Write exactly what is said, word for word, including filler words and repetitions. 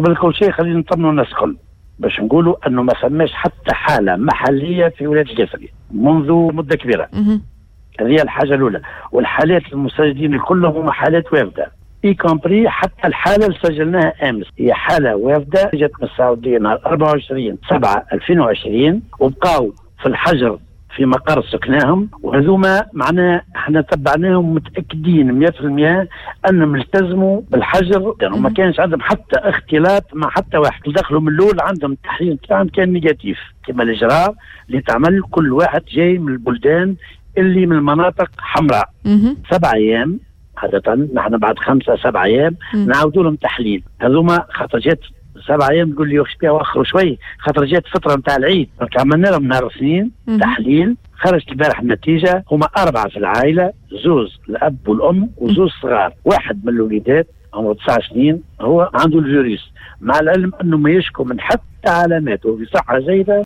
قبل كل شيء خلينا نطمنوا الناس الكل باش نقولوا انه ما فماش حتى حاله محليه في ولايه القصري منذ مده كبيره. هذه الحاجه الاولى. والحالات المسجلين كلهم هم حالات وافده اي كومبري، حتى الحاله اللي سجلناها امس هي حاله وافده جات من السعوديه نهار أربعة وعشرين سبعة ألفين وعشرين وبقاو في الحجر في مقر سكناهم، وهذوما معنا احنا تبعناهم متاكدين مئة بالمئة انهم التزموا بالحجر، يعني ما كانش عندهم حتى اختلاط مع حتى واحد. دخلوا من الاول عندهم التحليل تاعهم كان نيجاتيف كما الاجراء اللي تعمل كل واحد جاي من البلدان اللي من المناطق حمراء. سبع ايام عادة نحن بعد خمسة سبع ايام نعاودوا لهم تحليل. هذوما خاطر جات سبع ايام تقول لي وش بيها واخروا شوي خاطر جات فتره نتاع العيد، عملنا لهم نهار اثنين تحليل. خرجت البارح النتيجه هما اربعه في العائله، زوز الاب والام وزوز صغار. واحد من الوليدات عمره تسع سنين هو عنده الفيروس، مع العلم انه ما يشكو من حتى علامات وفي صحه جيده.